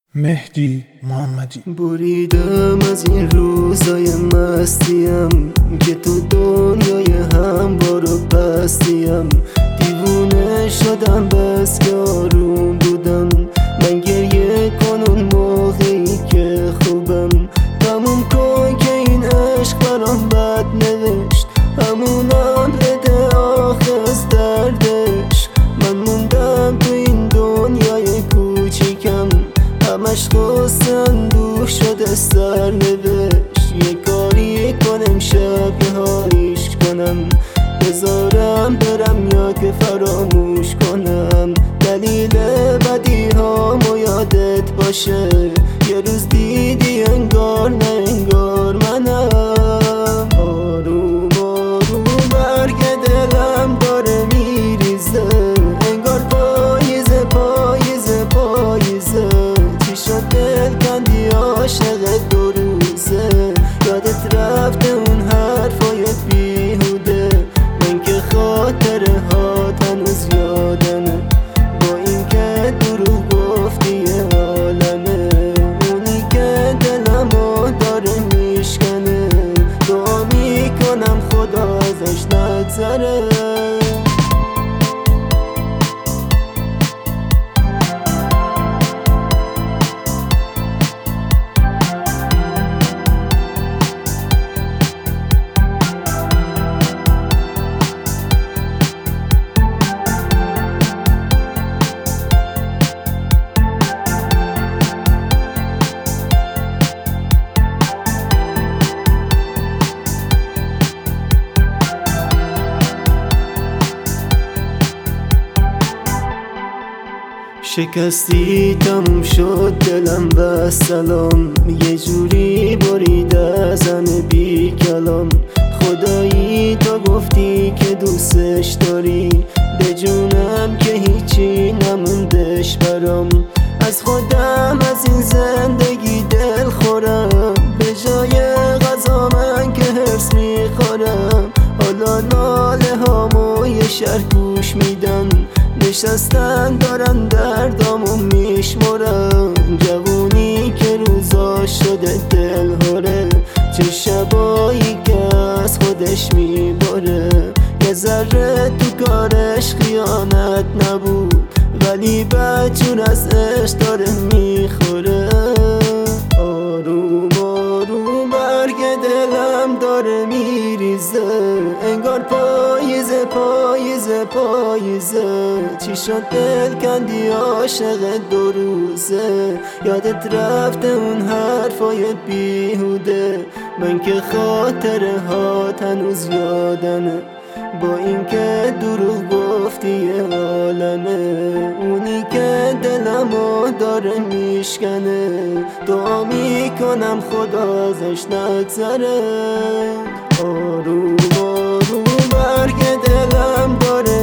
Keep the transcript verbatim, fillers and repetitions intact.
مهدی محمدی. بریدم از این روزای مستیم که تو دنیای هموار و پستیم. دیوونه شدم بس که آروم بودم، من گریه کن اون موقعی که خوبم. تموم کن که این عشق برام بد نوشت، همونم بده آخه از دردش. من موندم تو این دنیای کوچیکم، همش قصه اندوه شده سر نوشت. یه کاری کنم شب یه حالیش کنم، بذارم برم یا که فراموش کنم. دلیل بدی هامو یادت باشه، یه روز دیدی انگار نه انگار منم. آروم آروم برگ دلم داره میریزه، انگار پاییزه پاییزه پاییزه. چی شد دل کندی عاشق دو روزه، یادت رفته اون حرفای بیهوده. من که خاطره ها هنوز یادمه، با این که دروغ گفتی یه عالمه. اونی که دلمو داره میشکنه، دعا میکنم خدا ازش نگذره. شکستی تموم شد دلم و سلام، یه جوری برید ازم بی کلام. خدایی تا گفتی که دوستش داری، به جونم که هیچی نموندش برام. از خودم از این زندگی دل خورم، به جای غذا من که هرس میخورم. حالا ناله هامو یه شهر گوش میدن، نشستن دارن دردامو میشمرن. جوونی که روزا شده دل هره، چه شبایی که از خودش میباره. یه ذره تو کارش خیانت نبود، ولی بدجور از عشق داره میخوره. آروم آروم برگ دلم داره میریزه، انگار پاییزه پاییزه پاییزه. چی شد دل کندی عاشق دو روزه، یادت رفته اون حرفای بیهوده. من که خاطره ها هنوز یادمه، با این که دروغ گفتی یه عالمه. اونی که دلمو داره میشکنه، دعا میکنم خدا ازش نگذره. آروم آروم برگ دلم داره